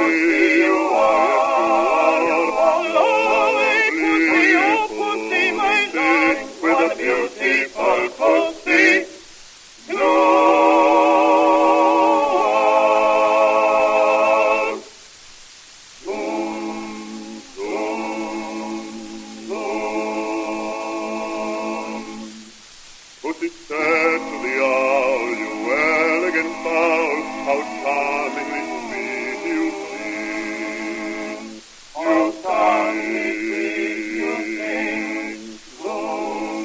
Pussy said to the owl, you elegant fowl, how charmingly sweet you sing. How charmingly you sing. Zoom,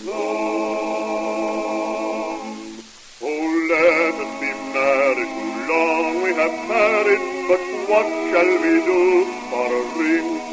zoom. Oh, let us be married, too long we have married, but what shall we do for a ring?